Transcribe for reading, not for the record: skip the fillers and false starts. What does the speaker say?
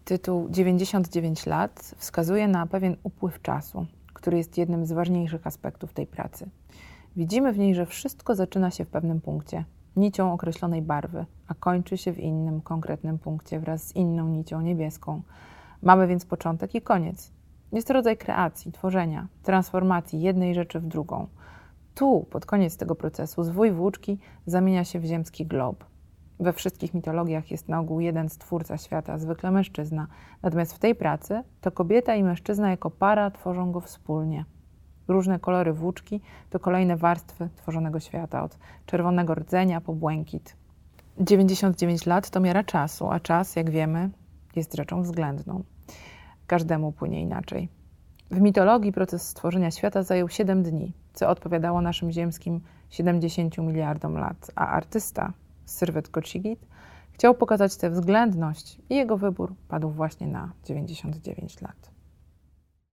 Tytuł 99 lat wskazuje na pewien upływ czasu, który jest jednym z ważniejszych aspektów tej pracy. Widzimy w niej, że wszystko zaczyna się w pewnym punkcie, nicią określonej barwy, a kończy się w innym, konkretnym punkcie wraz z inną nicią niebieską. Mamy więc początek i koniec. Jest to rodzaj kreacji, tworzenia, transformacji jednej rzeczy w drugą. Tu, pod koniec tego procesu, zwój włóczki zamienia się w ziemski glob. We wszystkich mitologiach jest na ogół jeden stwórca świata, zwykle mężczyzna. Natomiast w tej pracy to kobieta i mężczyzna jako para tworzą go wspólnie. Różne kolory włóczki to kolejne warstwy tworzonego świata, od czerwonego rdzenia po błękit. 99 lat to miara czasu, a czas, jak wiemy, jest rzeczą względną. Każdemu płynie inaczej. W mitologii proces stworzenia świata zajął 7 dni, co odpowiadało naszym ziemskim 70 miliardom lat, a artysta Sırvet Koçyiğit chciał pokazać tę względność i jego wybór padł właśnie na 99 lat.